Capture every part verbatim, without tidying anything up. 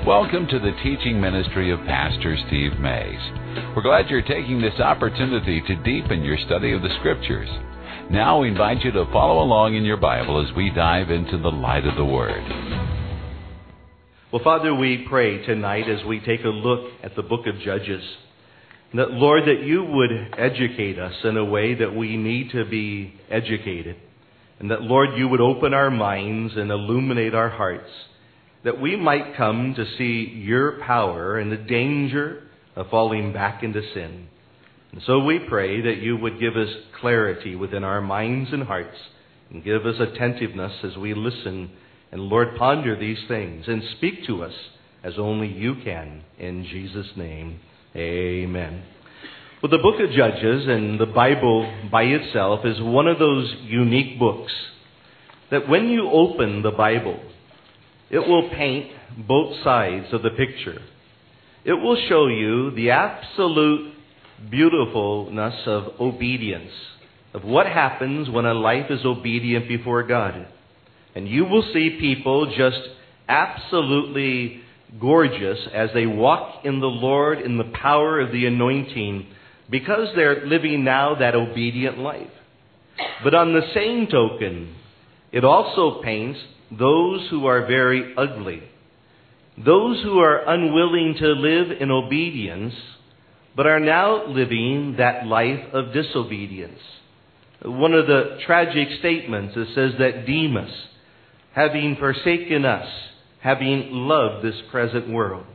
Welcome to the teaching ministry of Pastor Steve Mays. We're glad you're taking this opportunity to deepen your study of the Scriptures. Now we invite you to follow along in your Bible as we dive into the light of the Word. Well, Father, we pray tonight as we take a look at the book of Judges, that, Lord, that you would educate us in a way that we need to be educated, and that, Lord, you would open our minds and illuminate our hearts, that we might come to see your power and the danger of falling back into sin. And so we pray that you would give us clarity within our minds and hearts, and give us attentiveness as we listen, and Lord, ponder these things and speak to us as only you can. In Jesus' name, amen. Well, the book of Judges and the Bible by itself is one of those unique books that when you open the Bible, it will paint both sides of the picture. It will show you the absolute beautifulness of obedience, of what happens when a life is obedient before God. And you will see people just absolutely gorgeous as they walk in the Lord in the power of the anointing, because they're living now that obedient life. But on the same token, it also paints those who are very ugly, those who are unwilling to live in obedience, but are now living that life of disobedience. One of the tragic statements, it says that Demas, having forsaken us, having loved this present world.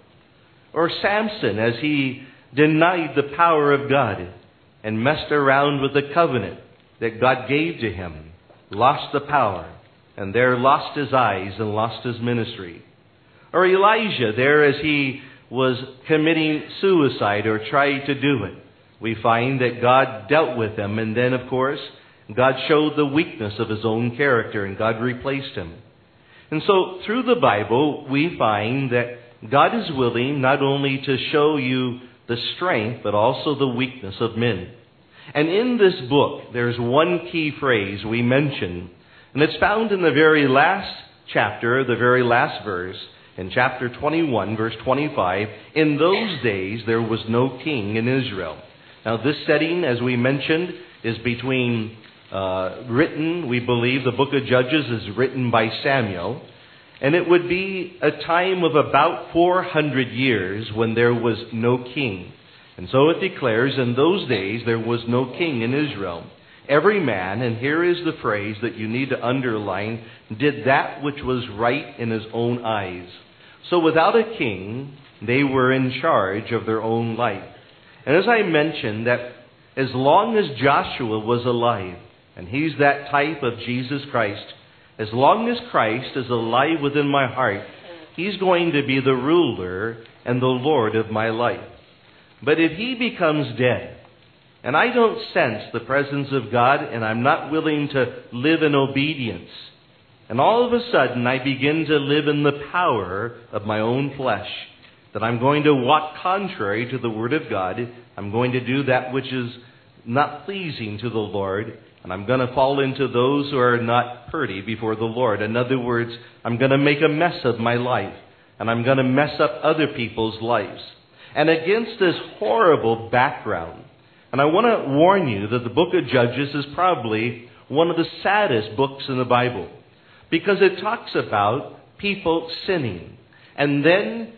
Or Samson, as he denied the power of God and messed around with the covenant that God gave to him, lost the power, and there lost his eyes and lost his ministry. Or Elijah, there as he was committing suicide or tried to do it, we find that God dealt with him, and then, of course, God showed the weakness of his own character, and God replaced him. And so, through the Bible, we find that God is willing not only to show you the strength, but also the weakness of men. And in this book, there's one key phrase we mention, and it's found in the very last chapter, the very last verse, in chapter twenty-one, verse twenty-five. In those days, there was no king in Israel. Now, this setting, as we mentioned, is between uh, written, we believe the book of Judges is written by Samuel, and it would be a time of about four hundred years when there was no king. And so it declares, in those days, there was no king in Israel. Every man, and here is the phrase that you need to underline, did that which was right in his own eyes. So without a king, they were in charge of their own life. And as I mentioned, that as long as Joshua was alive, and he's that type of Jesus Christ, as long as Christ is alive within my heart, he's going to be the ruler and the Lord of my life. But if he becomes dead, and I don't sense the presence of God, and I'm not willing to live in obedience, and all of a sudden I begin to live in the power of my own flesh, that I'm going to walk contrary to the Word of God, I'm going to do that which is not pleasing to the Lord, and I'm going to fall into those who are not pretty before the Lord. In other words, I'm going to make a mess of my life, and I'm going to mess up other people's lives. And against this horrible background, and I want to warn you that the book of Judges is probably one of the saddest books in the Bible, because it talks about people sinning, and then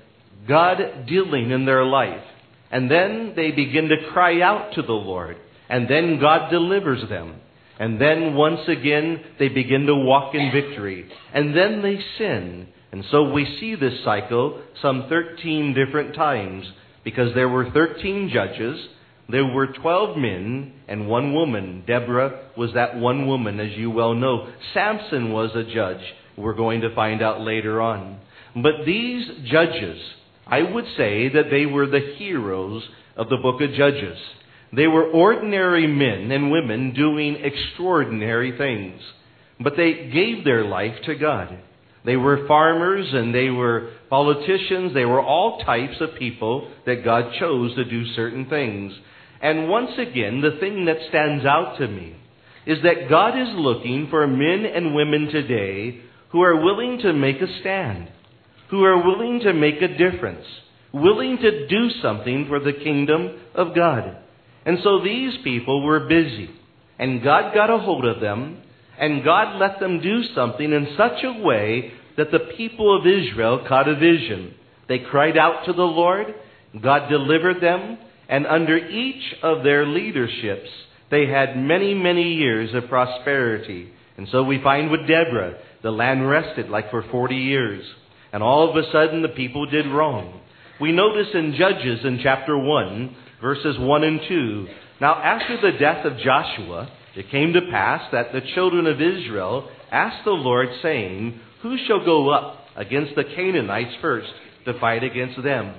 God dealing in their life, and then they begin to cry out to the Lord, and then God delivers them, and then once again they begin to walk in victory, and then they sin. And so we see this cycle some thirteen different times, because there were thirteen judges. There were twelve men and one woman. Deborah was that one woman, as you well know. Samson was a judge. We're going to find out later on. But these judges, I would say that they were the heroes of the book of Judges. They were ordinary men and women doing extraordinary things. But they gave their life to God. They were farmers and they were politicians. They were all types of people that God chose to do certain things. And once again, the thing that stands out to me is that God is looking for men and women today who are willing to make a stand, who are willing to make a difference, willing to do something for the kingdom of God. And so these people were busy, and God got a hold of them, and God let them do something in such a way that the people of Israel caught a vision. They cried out to the Lord, God delivered them, and under each of their leaderships, they had many, many years of prosperity. And so we find with Deborah, the land rested like for forty years. And all of a sudden, the people did wrong. We notice in Judges in chapter one, verses one and two, now after the death of Joshua, it came to pass that the children of Israel asked the Lord, saying, who shall go up against the Canaanites first to fight against them?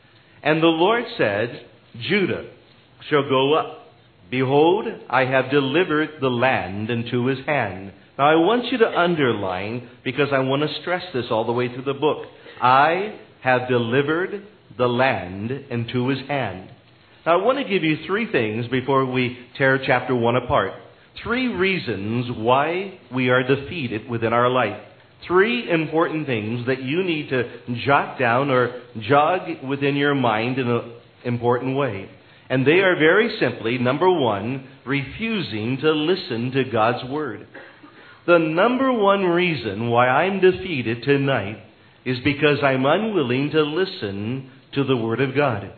And the Lord said, Judah shall go up. Behold, I have delivered the land into his hand. Now I want you to underline, because I want to stress this all the way through the book. I have delivered the land into his hand. Now I want to give you three things before we tear chapter one apart. Three reasons why we are defeated within our life. Three important things that you need to jot down or jog within your mind in an important way. And they are very simply, number one, refusing to listen to God's word. The number one reason why I'm defeated tonight is because I'm unwilling to listen to the word of God.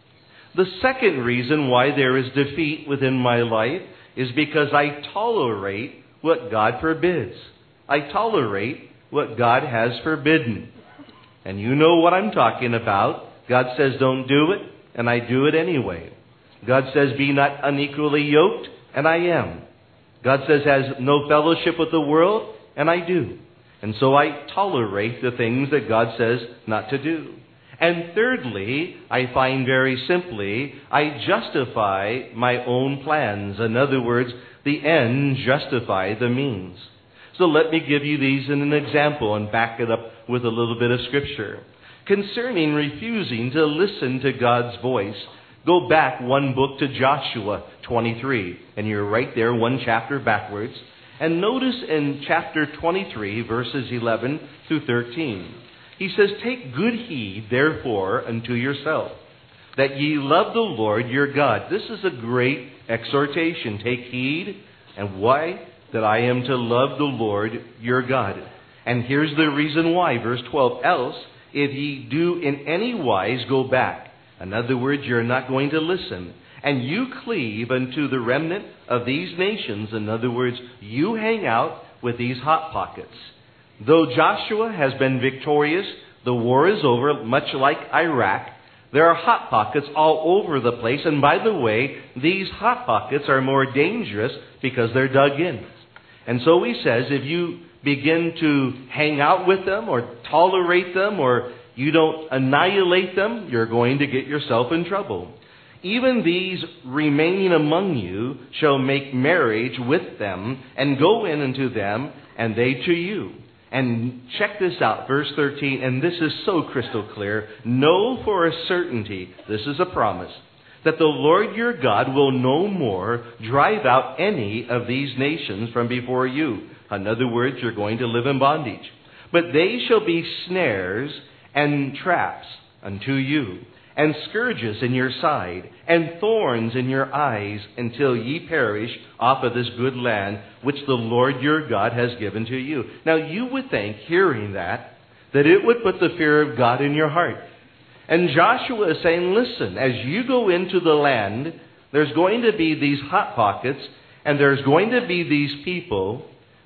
The second reason why there is defeat within my life is because I tolerate what God forbids. I tolerate what God has forbidden. And you know what I'm talking about. God says don't do it, and I do it anyway. God says be not unequally yoked, and I am. God says has no fellowship with the world, and I do. And so I tolerate the things that God says not to do. And thirdly, I find very simply, I justify my own plans. In other words, the end justify the means. So let me give you these in an example and back it up with a little bit of scripture. Concerning refusing to listen to God's voice, go back one book to Joshua twenty-three, and you're right there, one chapter backwards. And notice in chapter twenty-three, verses eleven through thirteen, he says, take good heed, therefore, unto yourself, that ye love the Lord your God. This is a great exhortation. Take heed. And why? That I am to love the Lord your God. And here's the reason why. Verse twelve, else, if ye do in any wise go back. In other words, you're not going to listen. And you cleave unto the remnant of these nations. In other words, you hang out with these hot pockets. Though Joshua has been victorious, the war is over, much like Iraq. There are hot pockets all over the place. And by the way, these hot pockets are more dangerous because they're dug in. And so he says, if you begin to hang out with them or tolerate them or you don't annihilate them, you're going to get yourself in trouble. Even these remaining among you shall make marriage with them and go in unto them, and they to you. And check this out, verse thirteen, and this is so crystal clear. Know for a certainty, this is a promise, that the Lord your God will no more drive out any of these nations from before you. In other words, you're going to live in bondage. But they shall be snares and traps unto you, and scourges in your side, and thorns in your eyes, until ye perish off of this good land, which the Lord your God has given to you. Now you would think, hearing that, that it would put the fear of God in your heart. And Joshua is saying, listen, as you go into the land, there's going to be these hot pockets, and there's going to be these people.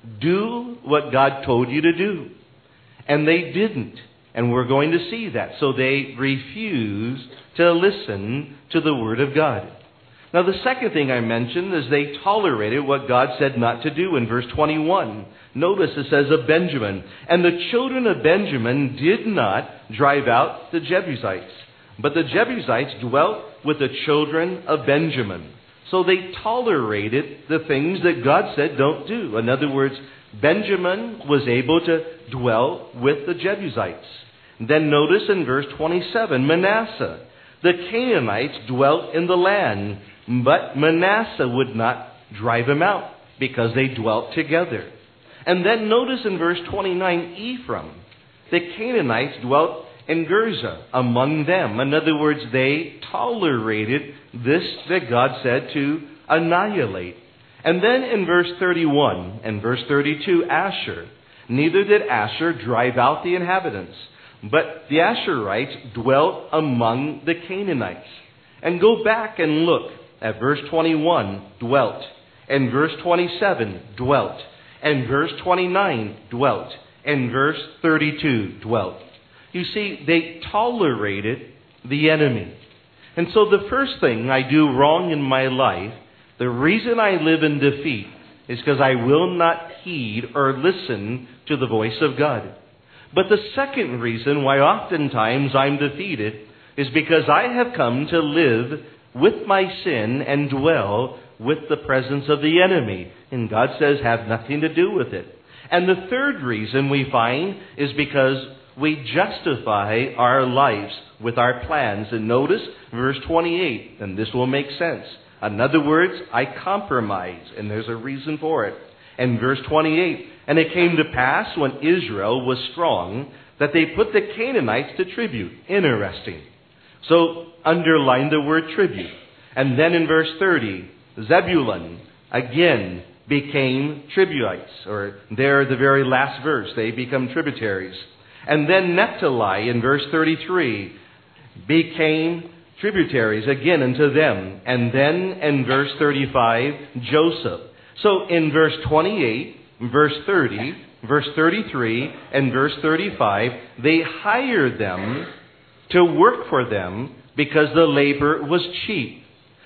Do what God told you to do. And they didn't. And we're going to see that. So they refused to listen to the Word of God. Now the second thing I mentioned is they tolerated what God said not to do in verse twenty-one. Notice it says of Benjamin, and the children of Benjamin did not drive out the Jebusites, but the Jebusites dwelt with the children of Benjamin. So they tolerated the things that God said don't do. In other words, Benjamin was able to dwell with the Jebusites. Then notice in verse twenty-seven, Manasseh. The Canaanites dwelt in the land, but Manasseh would not drive them out because they dwelt together. And then notice in verse twenty-nine, Ephraim. the Canaanites dwelt in Gerza among them. In other words, they tolerated this that God said to annihilate. And then in verse thirty-one and verse thirty-two, Asher. Neither did Asher drive out the inhabitants, but the Asherites dwelt among the Canaanites. And go back and look at verse twenty-one, dwelt. And verse twenty-seven, dwelt. And verse twenty-nine, dwelt. And verse thirty-two, dwelt. You see, they tolerated the enemy. And so the first thing I do wrong in my life, the reason I live in defeat, is because I will not heed or listen to the voice of God. But the second reason why oftentimes I'm defeated is because I have come to live with my sin and dwell with the presence of the enemy. And God says, have nothing to do with it. And the third reason we find is because we justify our lives with our plans. And notice verse twenty-eight, and this will make sense. In other words, I compromise, and there's a reason for it. And verse twenty-eight, and it came to pass when Israel was strong that they put the Canaanites to tribute. Interesting. So underline the word tribute. And then in verse thirty, Zebulun again became tributites, or there the very last verse, they become tributaries. And then Naphtali in verse thirty-three became tributaries again unto them. And then in verse thirty-five, Joseph. So in verse twenty-eight, verse thirty, verse thirty-three, and verse thirty-five, they hired them to work for them because the labor was cheap.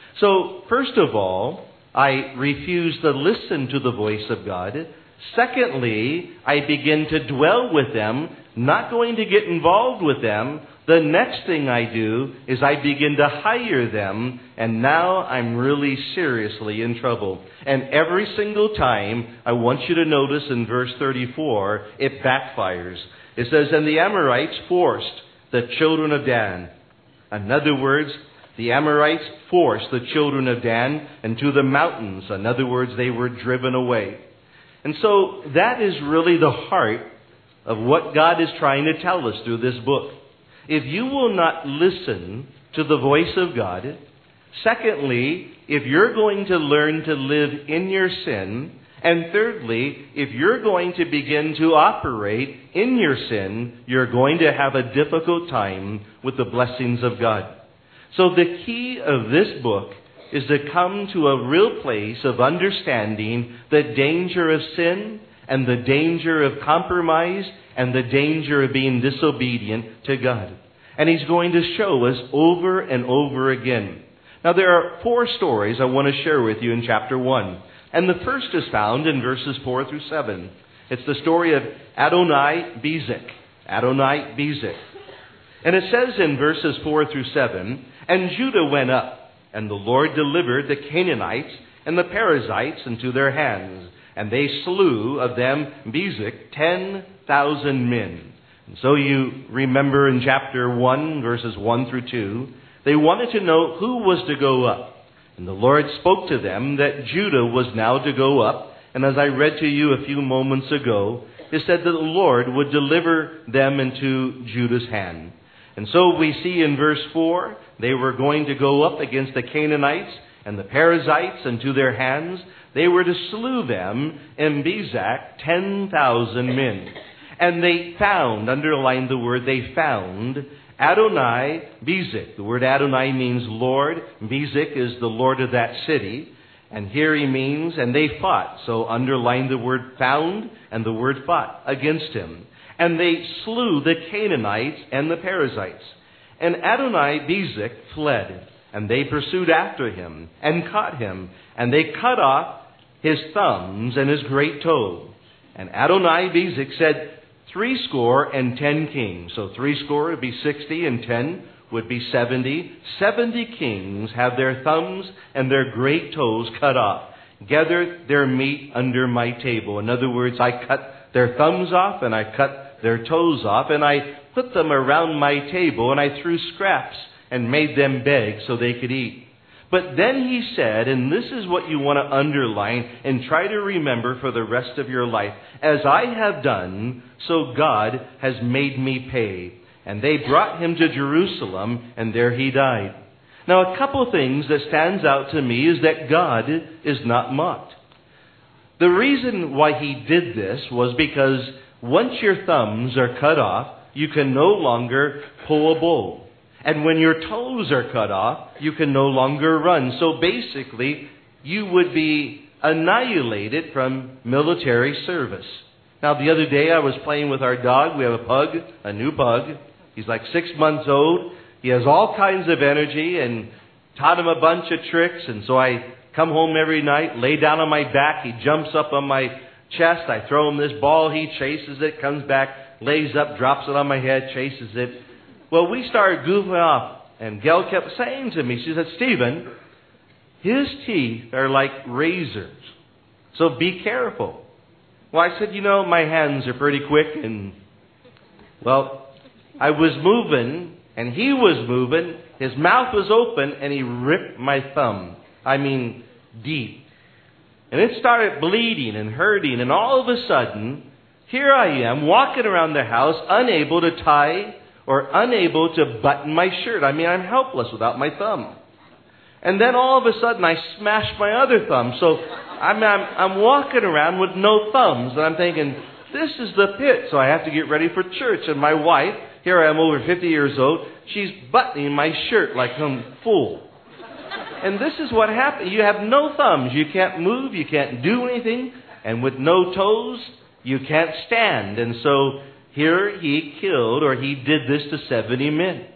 So first of all, I refuse to listen to the voice of God. Secondly, I begin to dwell with them, not going to get involved with them. The next thing I do is I begin to hire them, and now I'm really seriously in trouble. And every single time, I want you to notice in verse thirty-four, it backfires. It says, and the Amorites forced the children of Dan. In other words, the Amorites forced the children of Dan into the mountains. In other words, they were driven away. And so that is really the heart of what God is trying to tell us through this book. If you will not listen to the voice of God, secondly, if you're going to learn to live in your sin, and thirdly, if you're going to begin to operate in your sin, you're going to have a difficult time with the blessings of God. So the key of this book is to come to a real place of understanding the danger of sin and the danger of compromise and the danger of being disobedient to God. And he's going to show us over and over again. Now there are four stories I want to share with you in chapter one. And the first is found in verses four through seven. It's the story of Adonai Bezek. Adonai Bezek. And it says in verses four through seven, and Judah went up, and the Lord delivered the Canaanites and the Perizzites into their hands. And they slew of them Bezek ten thousand men. And so you remember in chapter one, verses one through two, they wanted to know who was to go up. And the Lord spoke to them that Judah was now to go up. And as I read to you a few moments ago, it said that the Lord would deliver them into Judah's hand. And so we see in verse four, they were going to go up against the Canaanites and the Perizzites into their hands. They were to slew them in Bezek, ten thousand men. And they found, underline the word, they found Adonai Bezek. The word Adonai means Lord. Bezek is the Lord of that city. And here he means, and they fought. So underline the word found and the word fought against him. And they slew the Canaanites and the Perizzites. And Adonai Bezek fled, and they pursued after him and caught him. And they cut off his thumbs and his great toe. And Adonai Bezek said, Three score and ten kings. So three score would be sixty and ten would be seventy. Seventy kings have their thumbs and their great toes cut off. Gather their meat under my table. In other words, I cut their thumbs off and I cut their toes off and I put them around my table and I threw scraps and made them beg so they could eat. But then he said, and this is what you want to underline and try to remember for the rest of your life, as I have done, so God has made me pay. And they brought him to Jerusalem, and there he died. Now, a couple things that stands out to me is that God is not mocked. The reason why he did this was because once your thumbs are cut off, you can no longer pull a bow. And when your toes are cut off, you can no longer run. So basically, you would be annihilated from military service. Now, the other day I was playing with our dog. We have a pug, a new pug. He's like six months old. He has all kinds of energy and taught him a bunch of tricks. And so I come home every night, lay down on my back. He jumps up on my chest. I throw him this ball. He chases it, comes back, lays up, drops it on my head, chases it. Well, we started goofing off, and Gail kept saying to me, she said, Stephen, his teeth are like razors, so be careful. Well, I said, you know, my hands are pretty quick, and, well, I was moving, and he was moving, his mouth was open, and he ripped my thumb. I mean, deep. And it started bleeding and hurting, and all of a sudden, here I am, walking around the house, unable to tie or unable to button my shirt. I mean, I'm helpless without my thumb. And then all of a sudden, I smashed my other thumb. So I'm, I'm, I'm walking around with no thumbs. And I'm thinking, this is the pit. So I have to get ready for church. And my wife, here I am over fifty years old, she's buttoning my shirt like some fool. And this is what happened. You have no thumbs. You can't move. You can't do anything. And with no toes, you can't stand. And so here he killed, or he did this to seventy men.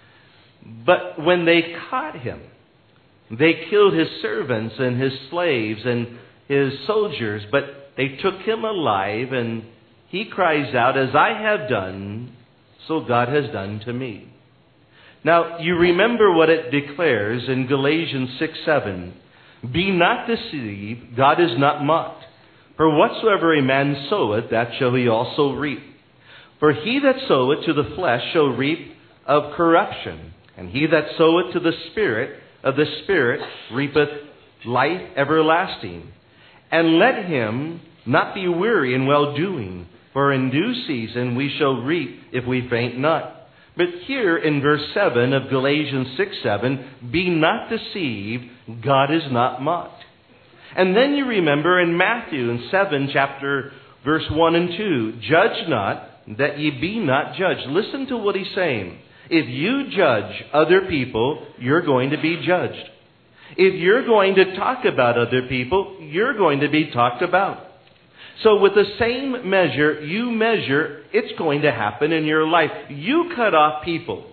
But when they caught him, they killed his servants and his slaves and his soldiers, but they took him alive, and he cries out, as I have done, so God has done to me. Now, you remember what it declares in Galatians six seven. Be not deceived, God is not mocked. For whatsoever a man soweth, that shall he also reap. For he that soweth to the flesh shall reap of corruption, and he that soweth to the Spirit, of the Spirit reapeth life everlasting. And let him not be weary in well-doing, for in due season we shall reap if we faint not. But here in verse seven of Galatians six seven, be not deceived, God is not mocked. And then you remember in Matthew in seven, chapter verse one and two, judge not, that ye be not judged. Listen to what he's saying. If you judge other people, you're going to be judged. If you're going to talk about other people, you're going to be talked about. So with the same measure you measure, it's going to happen in your life. You cut off people.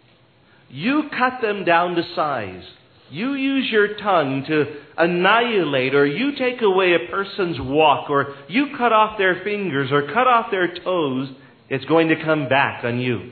You cut them down to size. You use your tongue to annihilate, or you take away a person's walk, or you cut off their fingers or cut off their toes, it's going to come back on you.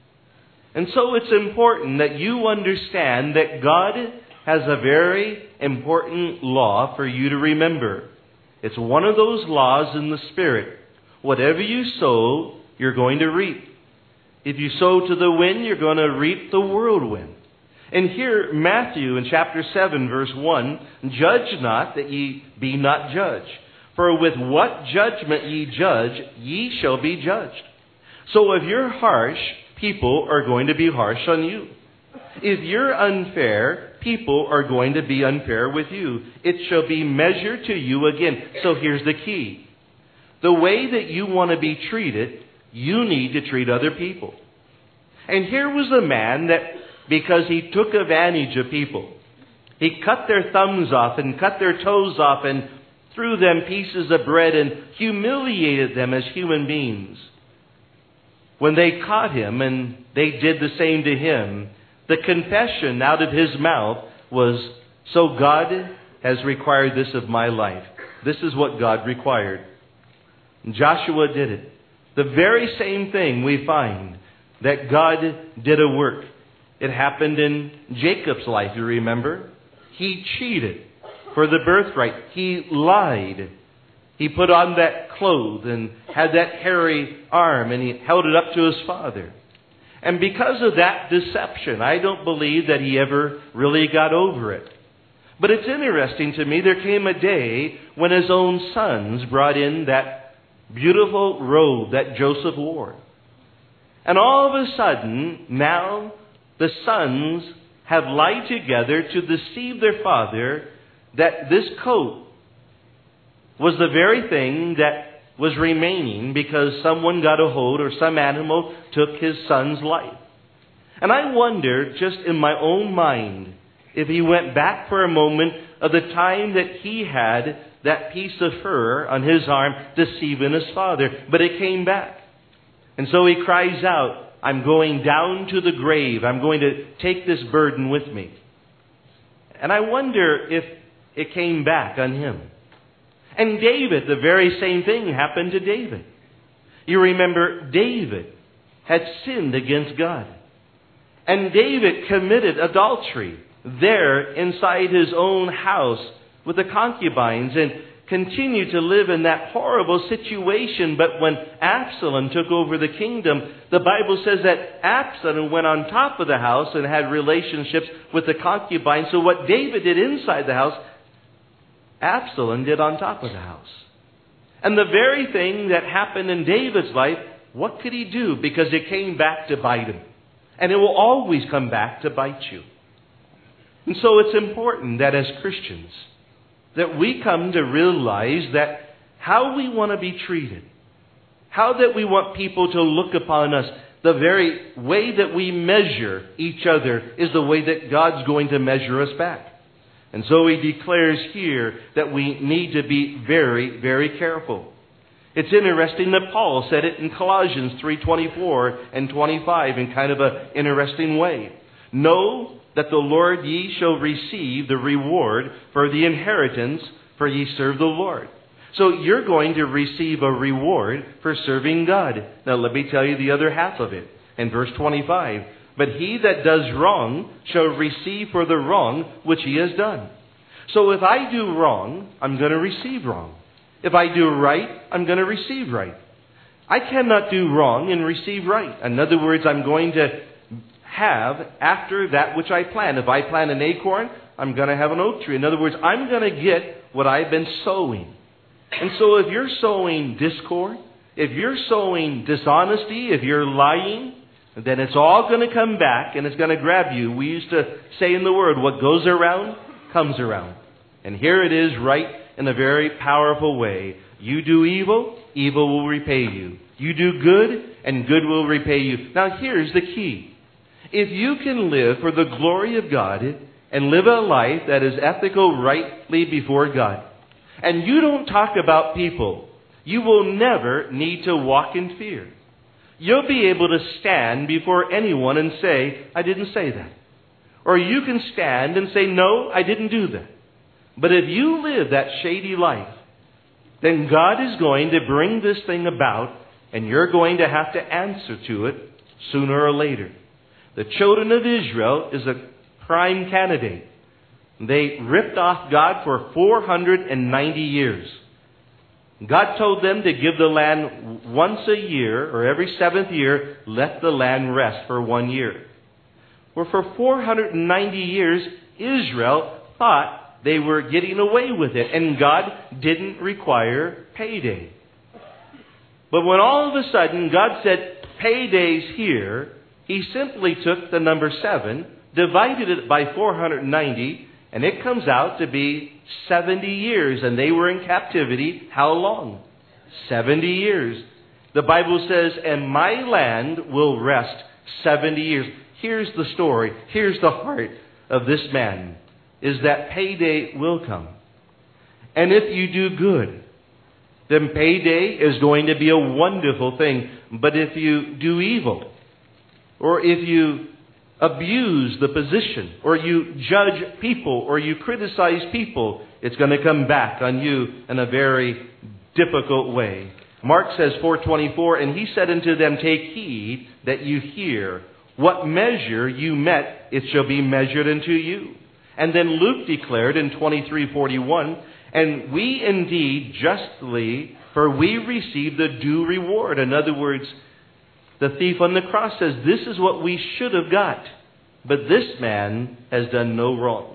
And so it's important that you understand that God has a very important law for you to remember. It's one of those laws in the Spirit. Whatever you sow, you're going to reap. If you sow to the wind, you're going to reap the whirlwind. And here, Matthew in chapter seven, verse one, judge not that ye be not judged. For with what judgment ye judge, ye shall be judged. So if you're harsh, people are going to be harsh on you. If you're unfair, people are going to be unfair with you. It shall be measured to you again. So here's the key. The way that you want to be treated, you need to treat other people. And here was a man that, because he took advantage of people, he cut their thumbs off and cut their toes off and threw them pieces of bread and humiliated them as human beings. When they caught him and they did the same to him, the confession out of his mouth was, so God has required this of my life. This is what God required. And Joshua did it. The very same thing we find, that God did a work. It happened in Jacob's life, you remember? He cheated for the birthright. He lied. He put on that cloth and had that hairy arm, and he held it up to his father. And because of that deception, I don't believe that he ever really got over it. But it's interesting to me, there came a day when his own sons brought in that beautiful robe that Joseph wore. And all of a sudden, now the sons have lied together to deceive their father that this coat was the very thing that was remaining because someone got a hold or some animal took his son's life. And I wonder, just in my own mind, if he went back for a moment of the time that he had that piece of fur on his arm deceiving his father. But it came back. And so he cries out, I'm going down to the grave. I'm going to take this burden with me. And I wonder if it came back on him. And David, the very same thing happened to David. You remember, David had sinned against God. And David committed adultery there inside his own house with the concubines and continued to live in that horrible situation. But when Absalom took over the kingdom, the Bible says that Absalom went on top of the house and had relationships with the concubines. So what David did inside the house, Absalom did on top of the house. And the very thing that happened in David's life, what could he do? Because it came back to bite him. And it will always come back to bite you. And so it's important that as Christians, that we come to realize that how we want to be treated, how that we want people to look upon us, the very way that we measure each other is the way that God's going to measure us back. And so he declares here that we need to be very, very careful. It's interesting that Paul said it in Colossians three twenty-four and twenty-five in kind of an interesting way. Know that the Lord ye shall receive the reward for the inheritance, for ye serve the Lord. So you're going to receive a reward for serving God. Now let me tell you the other half of it. In verse twenty-five, but he that does wrong shall receive for the wrong which he has done. So if I do wrong, I'm going to receive wrong. If I do right, I'm going to receive right. I cannot do wrong and receive right. In other words, I'm going to have after that which I plan. If I plant an acorn, I'm going to have an oak tree. In other words, I'm going to get what I've been sowing. And so if you're sowing discord, if you're sowing dishonesty, if you're lying, then it's all going to come back and it's going to grab you. We used to say in the Word, what goes around comes around. And here it is right in a very powerful way. You do evil, evil will repay you. You do good, and good will repay you. Now here's the key. If you can live for the glory of God and live a life that is ethical rightly before God, and you don't talk about people, you will never need to walk in fear. You'll be able to stand before anyone and say, I didn't say that. Or you can stand and say, no, I didn't do that. But if you live that shady life, then God is going to bring this thing about, and you're going to have to answer to it sooner or later. The children of Israel is a prime candidate. They ripped off God for four hundred ninety years. God told them to give the land once a year, or every seventh year, let the land rest for one year. Well, for four hundred ninety years, Israel thought they were getting away with it, and God didn't require payday. But when all of a sudden God said, payday's here, He simply took the number seven, divided it by four hundred ninety, and it comes out to be seventy years. And they were in captivity how long? seventy years. The Bible says, and my land will rest seventy years. Here's the story. Here's the heart of this man, is that payday will come. And if you do good, then payday is going to be a wonderful thing. But if you do evil, or if you abuse the position, or you judge people, or you criticize people, it's going to come back on you in a very difficult way. Mark says, four twenty-four, and he said unto them, take heed that you hear. What measure you met, it shall be measured unto you. And then Luke declared in twenty-three forty-one, and we indeed justly, for we receive the due reward. In other words, the thief on the cross says, this is what we should have got. But this man has done no wrong.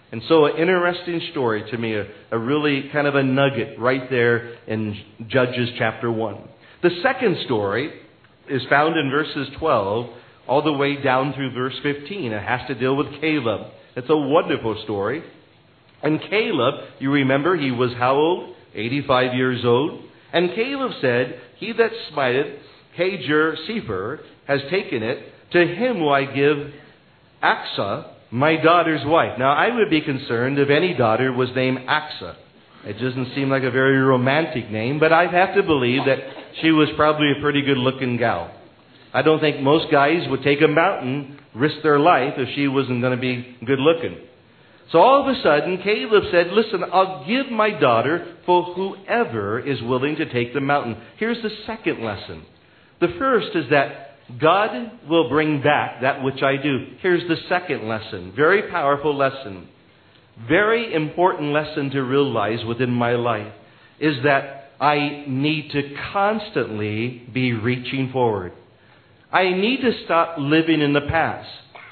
And so an interesting story to me, a, a really kind of a nugget right there in Judges chapter one. The second story is found in verses twelve all the way down through verse fifteen. It has to deal with Caleb. It's a wonderful story. And Caleb, you remember, he was how old? eighty-five years old. And Caleb said, "He that smiteth Hajar Sepher has taken it. To him will I give Achsah, my daughter's wife." Now, I would be concerned if any daughter was named Achsah. It doesn't seem like a very romantic name, but I have to believe that she was probably a pretty good-looking gal. I don't think most guys would take a mountain, risk their life, if she wasn't going to be good-looking. So all of a sudden, Caleb said, "Listen, I'll give my daughter for whoever is willing to take the mountain." Here's the second lesson. The first is that God will bring back that which I do. Here's the second lesson. Very powerful lesson. Very important lesson to realize within my life is that I need to constantly be reaching forward. I need to stop living in the past.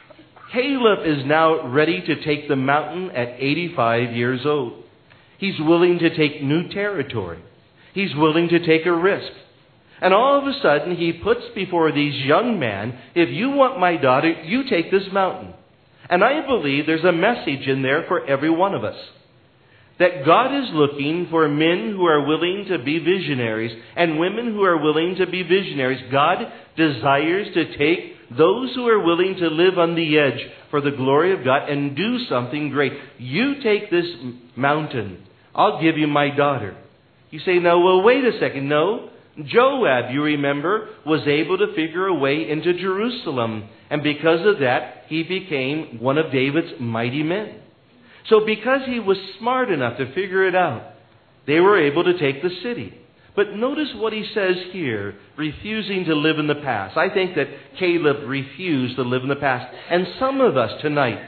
Caleb is now ready to take the mountain at eighty-five years old. He's willing to take new territory. He's willing to take a risk. And all of a sudden, he puts before these young men, "If you want my daughter, you take this mountain." And I believe there's a message in there for every one of us. That God is looking for men who are willing to be visionaries and women who are willing to be visionaries. God desires to take those who are willing to live on the edge for the glory of God and do something great. You take this mountain. I'll give you my daughter. You say, "No, well, wait a second." No. Joab, you remember, was able to figure a way into Jerusalem. And because of that, he became one of David's mighty men. So because he was smart enough to figure it out, they were able to take the city. But notice what he says here, refusing to live in the past. I think that Caleb refused to live in the past. And some of us tonight,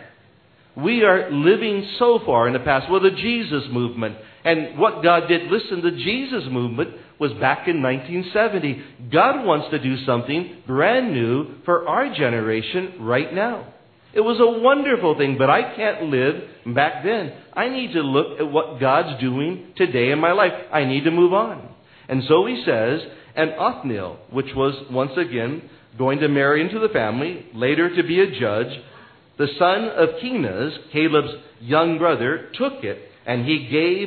we are living so far in the past. Well, the Jesus movement and what God did. Listen, the Jesus movement was back in nineteen seventy. God wants to do something brand new for our generation right now. It was a wonderful thing, but I can't live back then. I need to look at what God's doing today in my life. I need to move on. And so he says, and Othniel, which was once again going to marry into the family, later to be a judge, the son of Kenaz, Caleb's young brother, took it, and he gave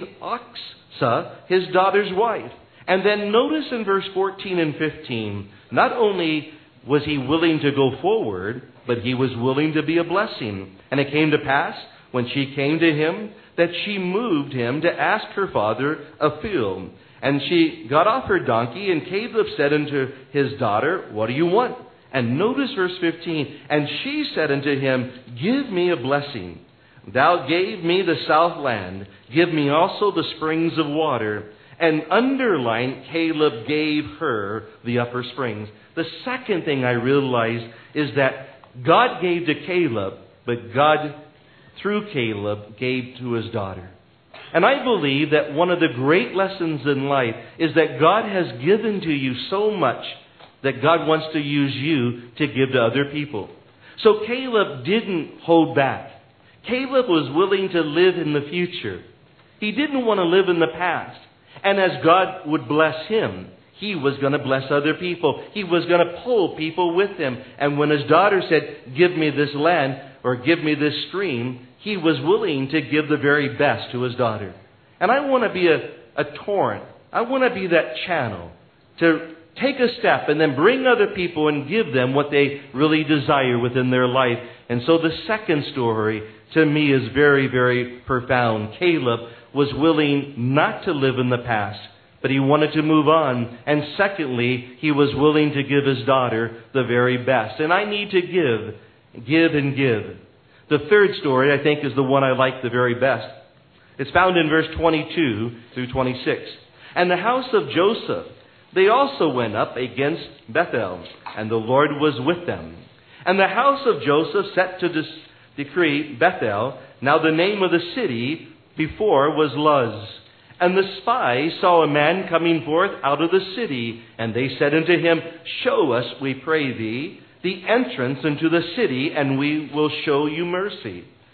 Achsah his daughter's wife. And then notice in verse fourteen and fifteen, not only was he willing to go forward, but he was willing to be a blessing. And it came to pass, when she came to him, that she moved him to ask her father a field. And she got off her donkey, and Caleb said unto his daughter, "What do you want?" And notice verse fifteen, "And she said unto him, Give me a blessing. Thou gave me the south land. Give me also the springs of water." And underline, Caleb gave her the upper springs. The second thing I realized is that God gave to Caleb, but God, through Caleb, gave to his daughter. And I believe that one of the great lessons in life is that God has given to you so much that God wants to use you to give to other people. So Caleb didn't hold back. Caleb was willing to live in the future. He didn't want to live in the past. And as God would bless him, he was going to bless other people. He was going to pull people with him. And when his daughter said, "Give me this land," or "Give me this stream," he was willing to give the very best to his daughter. And I want to be a, a torrent. I want to be that channel to take a step and then bring other people and give them what they really desire within their life. And so the second story to me is very, very profound. Caleb was willing not to live in the past, but he wanted to move on. And secondly, he was willing to give his daughter the very best. And I need to give, give and give. The third story, I think, is the one I like the very best. It's found in verse twenty-two through twenty-six. "And the house of Joseph, they also went up against Bethel, and the Lord was with them. And the house of Joseph set to dis- decree Bethel. Now the name of the city before was Luz. And the spies saw a man coming forth out of the city, and they said unto him, Show us, we pray thee, the entrance into the city, and we will show you mercy.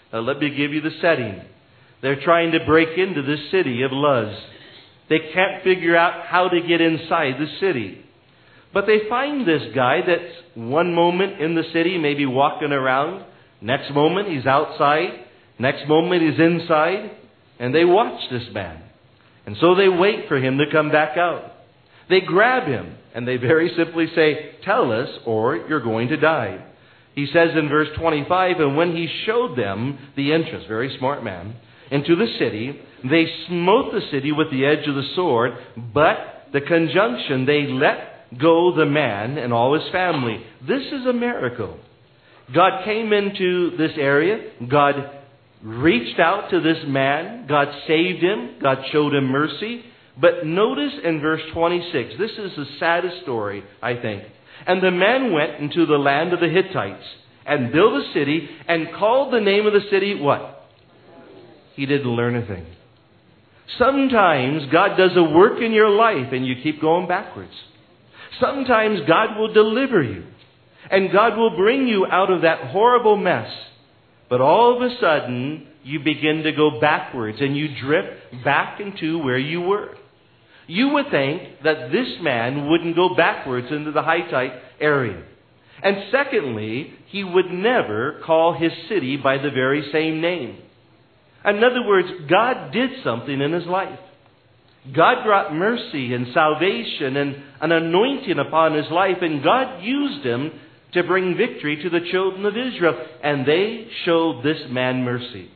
Uh, let me give you the setting. They're trying to break into this city of Luz. They can't figure out how to get inside the city. But they find this guy that's one moment in the city, maybe walking around. Next moment he's outside. Next moment he's inside. And they watch this man. And so they wait for him to come back out. They grab him and they very simply say, "Tell us or you're going to die." He says in verse twenty-five, "And when he showed them the entrance," very smart man, "into the city, they smote the city with the edge of the sword, but the conjunction, they let go the man and all his family." This is a miracle. God came into this area. God reached out to this man. God saved him. God showed him mercy. But notice in verse twenty-six, this is the saddest story, I think. "And the man went into the land of the Hittites and built a city and called the name of the city," what? He didn't learn a thing. Sometimes God does a work in your life and you keep going backwards. Sometimes God will deliver you. And God will bring you out of that horrible mess. But all of a sudden, you begin to go backwards and you drift back into where you were. You would think that this man wouldn't go backwards into the Hittite area. And secondly, he would never call his city by the very same name. In other words, God did something in his life. God brought mercy and salvation and an anointing upon his life, and God used him to bring victory to the children of Israel. And they showed this man mercy.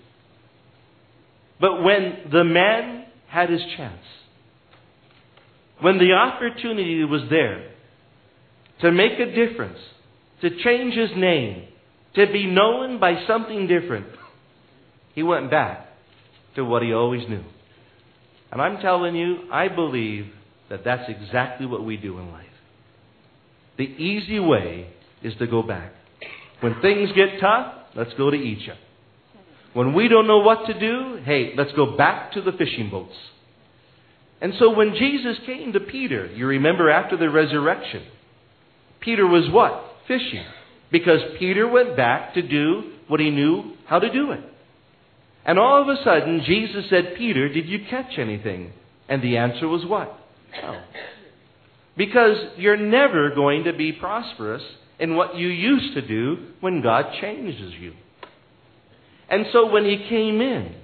But when the man had his chance, when the opportunity was there to make a difference, to change his name, to be known by something different, he went back to what he always knew. And I'm telling you, I believe that that's exactly what we do in life. The easy way is to go back. When things get tough, let's go to Egypt. When we don't know what to do, hey, let's go back to the fishing boats. And so when Jesus came to Peter, you remember after the resurrection, Peter was what? Fishing. Because Peter went back to do what he knew how to do it. And all of a sudden, Jesus said, "Peter, did you catch anything?" And the answer was what? No. Because you're never going to be prosperous in what you used to do when God changes you. And so when he came in,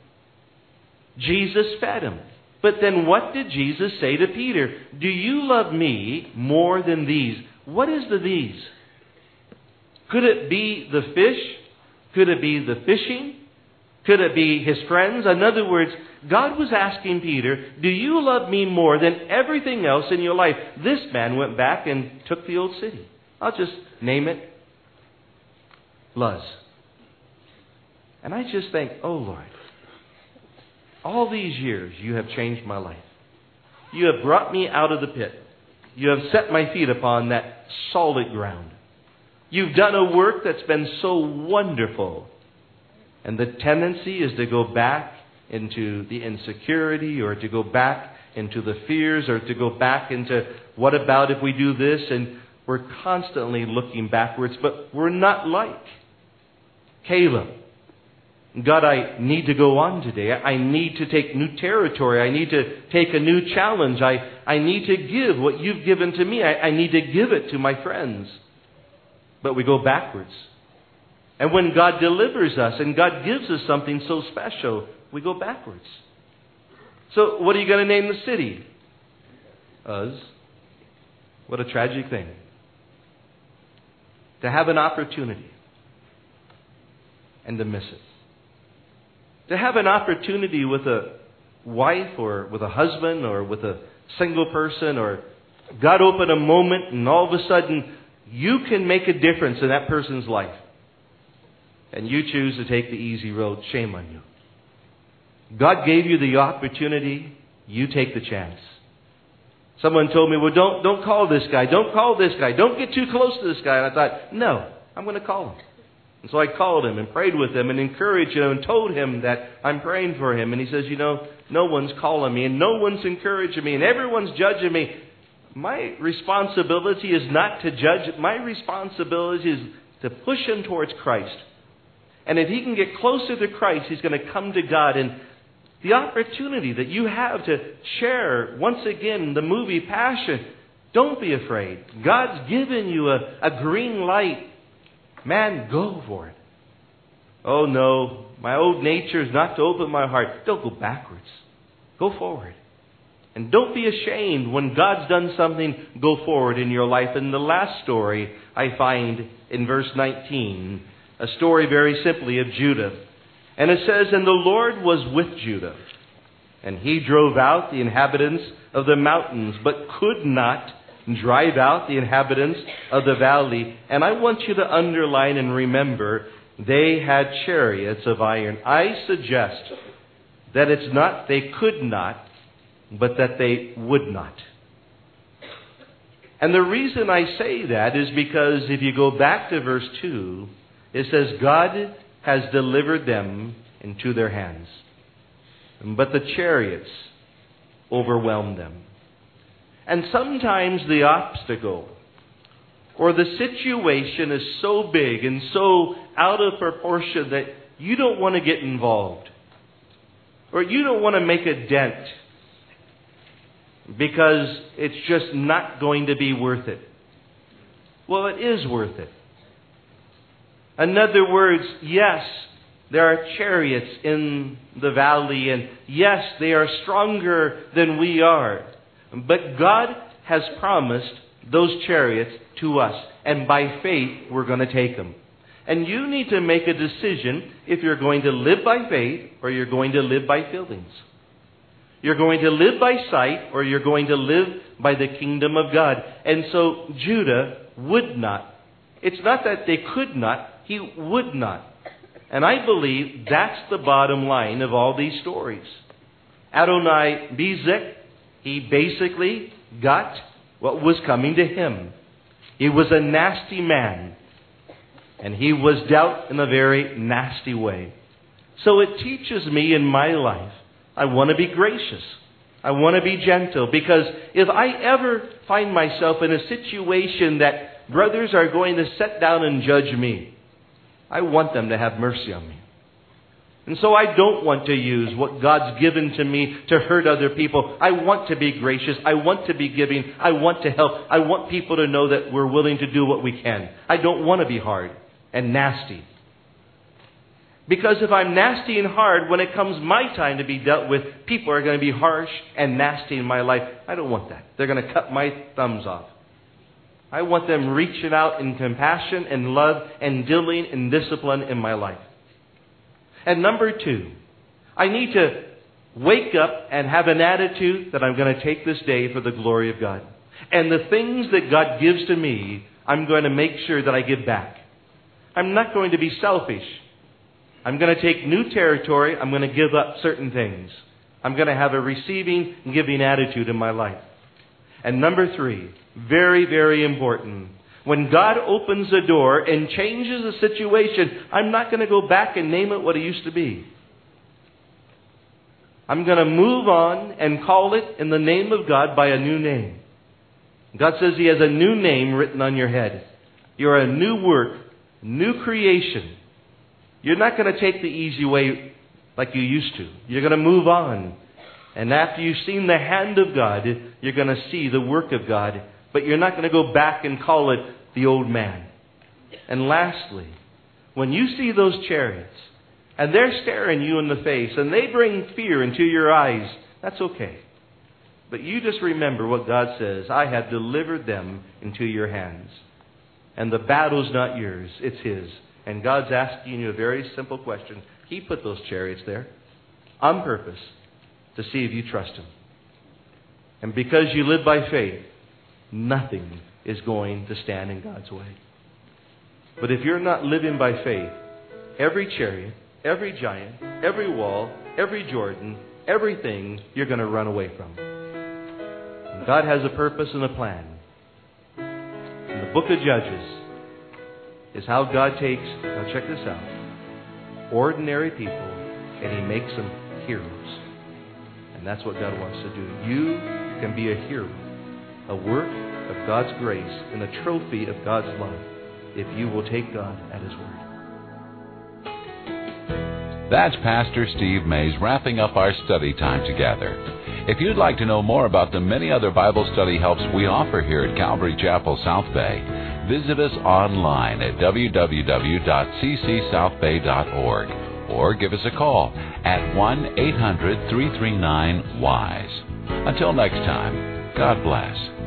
Jesus fed him. But then what did Jesus say to Peter? "Do you love me more than these?" What is the these? Could it be the fish? Could it be the fishing? Could it be his friends? In other words, God was asking Peter, "Do you love me more than everything else in your life?" This man went back and took the old city. I'll just name it Luz. And I just think, oh Lord, all these years you have changed my life. You have brought me out of the pit. You have set my feet upon that solid ground. You've done a work that's been so wonderful. And the tendency is to go back into the insecurity, or to go back into the fears, or to go back into what about if we do this? And we're constantly looking backwards, but we're not like Caleb. God, I need to go on today. I need to take new territory. I need to take a new challenge. I, I need to give what you've given to me. I, I need to give it to my friends. But we go backwards. And when God delivers us and God gives us something so special, we go backwards. So what are you going to name the city? Uz. What a tragic thing. To have an opportunity and to miss it. To have an opportunity with a wife or with a husband or with a single person, or God open a moment and all of a sudden you can make a difference in that person's life. And you choose to take the easy road. Shame on you. God gave you the opportunity. You take the chance. Someone told me, well, don't, don't call this guy. Don't call this guy. Don't get too close to this guy. And I thought, no, I'm going to call him. And so I called him and prayed with him and encouraged him and told him that I'm praying for him. And he says, you know, no one's calling me and no one's encouraging me and everyone's judging me. My responsibility is not to judge. My responsibility is to push him towards Christ. And if he can get closer to Christ, he's going to come to God. And the opportunity that you have to share, once again, the movie Passion, don't be afraid. God's given you a, a green light. Man, go for it. Oh no, my old nature is not to open my heart. Don't go backwards. Go forward. And don't be ashamed when God's done something, go forward in your life. And the last story I find in verse nineteen, a story very simply of Judah. And it says, and the Lord was with Judah, and he drove out the inhabitants of the mountains, but could not drive out the inhabitants of the valley. And I want you to underline and remember, they had chariots of iron. I suggest that it's not they could not, but that they would not. And the reason I say that is because if you go back to verse two, it says, God has delivered them into their hands. But the chariots overwhelmed them. And sometimes the obstacle or the situation is so big and so out of proportion that you don't want to get involved. Or you don't want to make a dent because it's just not going to be worth it. Well, it is worth it. In other words, yes, there are chariots in the valley, and yes, they are stronger than we are. But God has promised those chariots to us, and by faith, we're going to take them. And you need to make a decision if you're going to live by faith or you're going to live by feelings. You're going to live by sight or you're going to live by the kingdom of God. And so Judah would not. It's not that they could not, he would not. And I believe that's the bottom line of all these stories. Adoni-Bezek, he basically got what was coming to him. He was a nasty man. And he was dealt in a very nasty way. So it teaches me in my life, I want to be gracious. I want to be gentle. Because if I ever find myself in a situation that brothers are going to sit down and judge me, I want them to have mercy on me. And so I don't want to use what God's given to me to hurt other people. I want to be gracious. I want to be giving. I want to help. I want people to know that we're willing to do what we can. I don't want to be hard and nasty. Because if I'm nasty and hard, when it comes my time to be dealt with, people are going to be harsh and nasty in my life. I don't want that. They're going to cut my thumbs off. I want them reaching out in compassion and love and dealing in discipline in my life. And number two, I need to wake up and have an attitude that I'm going to take this day for the glory of God. And the things that God gives to me, I'm going to make sure that I give back. I'm not going to be selfish. I'm going to take new territory. I'm going to give up certain things. I'm going to have a receiving and giving attitude in my life. And number three, very, very important. When God opens a door and changes a situation, I'm not going to go back and name it what it used to be. I'm going to move on and call it in the name of God by a new name. God says He has a new name written on your head. You're a new work, new creation. You're not going to take the easy way like you used to. You're going to move on. And after you've seen the hand of God, you're going to see the work of God. But you're not going to go back and call it the old man. And lastly, when you see those chariots, and they're staring you in the face, and they bring fear into your eyes, that's okay. But you just remember what God says. I have delivered them into your hands. And the battle's not yours, it's His. And God's asking you a very simple question. He put those chariots there on purpose to see if you trust Him. And because you live by faith, nothing is going to stand in God's way. But if you're not living by faith, every chariot, every giant, every wall, every Jordan, everything you're going to run away from. And God has a purpose and a plan. In the book of Judges is how God takes, now check this out, ordinary people and He makes them heroes. And that's what God wants to do. You can be a hero, a work of God's grace, and a trophy of God's love if you will take God at His word. That's Pastor Steve Mays wrapping up our study time together. If you'd like to know more about the many other Bible study helps we offer here at Calvary Chapel South Bay, visit us online at w w w dot c c south bay dot org or give us a call at one eight hundred three three nine W I S E. Until next time, God bless.